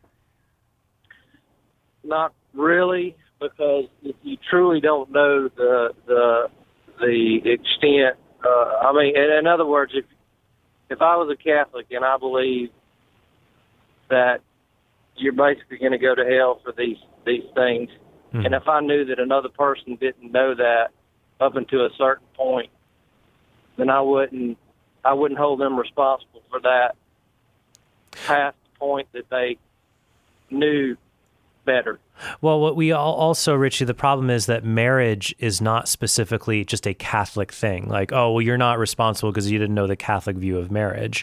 Not really, because if you truly don't know the extent, in other words, if I was a Catholic and I believe that you're basically going to go to hell for these things, and if I knew that another person didn't know that up until a certain point, then I wouldn't hold them responsible for that past the point that they knew better. Well, what we also, Richie, the problem is that marriage is not specifically just a Catholic thing. Like, oh, well, you're not responsible because you didn't know the Catholic view of marriage.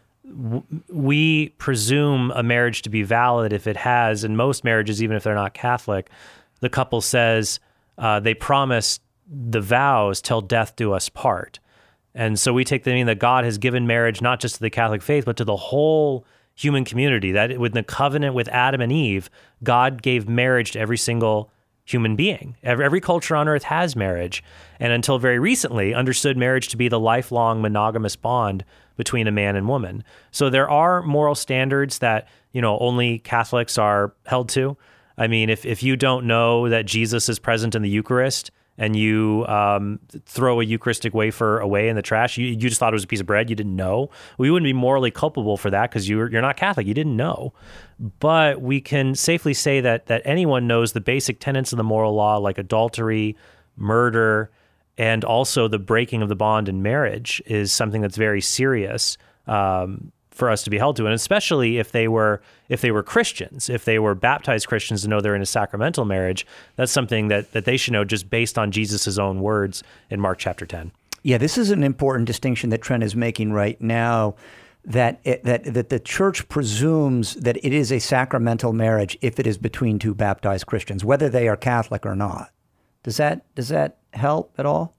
We presume a marriage to be valid if it has, in most marriages, even if they're not Catholic, the couple says they promise the vows till death do us part. And so we take the meaning that God has given marriage not just to the Catholic faith, but to the whole human community, that with the covenant with Adam and Eve, God gave marriage to every single human being. Every culture on earth has marriage, and until very recently understood marriage to be the lifelong monogamous bond between a man and woman. So there are moral standards that, only Catholics are held to. I mean, if you don't know that Jesus is present in the Eucharist and you throw a Eucharistic wafer away in the trash, you just thought it was a piece of bread, you didn't know, we wouldn't be morally culpable for that because you're not Catholic, you didn't know. But we can safely say that anyone knows the basic tenets of the moral law, like adultery, murder, and also the breaking of the bond in marriage is something that's very serious for us to be held to, and especially if they were Christians, if they were baptized Christians to know they're in a sacramental marriage, that's something that they should know just based on Jesus' own words in Mark chapter 10. Yeah, this is an important distinction that Trent is making right now, that the church presumes that it is a sacramental marriage if it is between two baptized Christians, whether they are Catholic or not. Does that help at all?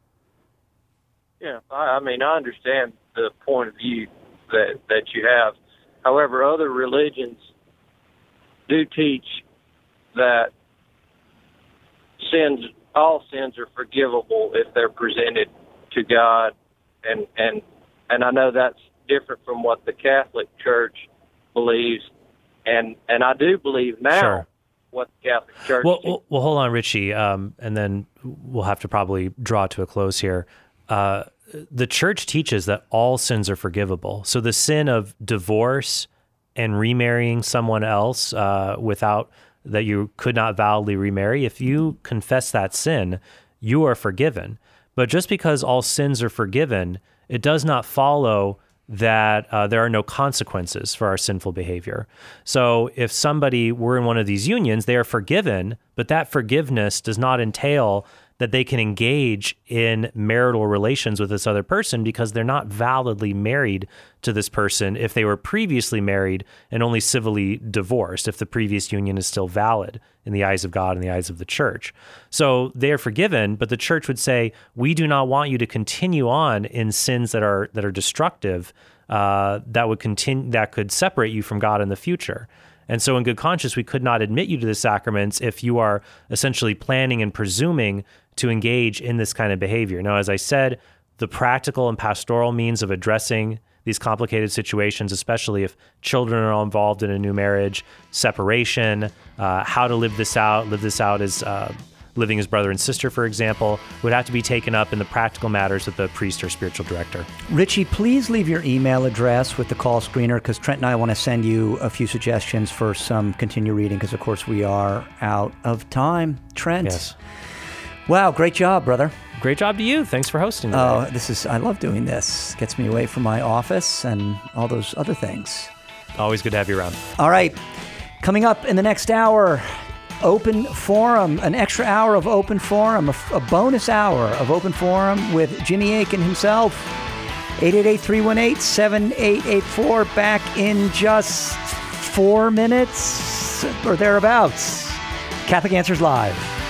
Yeah, I understand the point of view that you have. However, other religions do teach that all sins are forgivable if they're presented to God, and I know that's different from what the Catholic Church believes, and I do believe now Sure. what the Catholic Church Well, hold on, Richie, and then we'll have to probably draw to a close here. The church teaches that all sins are forgivable. So the sin of divorce and remarrying someone else without that you could not validly remarry, if you confess that sin, you are forgiven. But just because all sins are forgiven, it does not follow that there are no consequences for our sinful behavior. So if somebody were in one of these unions, they are forgiven, but that forgiveness does not entail that they can engage in marital relations with this other person because they're not validly married to this person if they were previously married and only civilly divorced, if the previous union is still valid in the eyes of God and the eyes of the church. So they are forgiven, but the church would say, we do not want you to continue on in sins that are destructive, that could separate you from God in the future. And so in good conscience, we could not admit you to the sacraments if you are essentially planning and presuming to engage in this kind of behavior. Now, as I said, the practical and pastoral means of addressing these complicated situations, especially if children are involved in a new marriage, separation, how to live this out as living as brother and sister, for example, would have to be taken up in the practical matters with the priest or spiritual director. Richie, please leave your email address with the call screener, because Trent and I want to send you a few suggestions for some continue reading, because of course we are out of time. Trent. Yes. Wow, great job, brother. Great job to you. Thanks for hosting today. Oh, I love doing this. Gets me away from my office and all those other things. Always good to have you around. All right. Coming up in the next hour, Open Forum, an extra hour of Open Forum, a bonus hour of Open Forum with Jimmy Akin himself. 888-318-7884, back in just 4 minutes or thereabouts. Catholic Answers Live.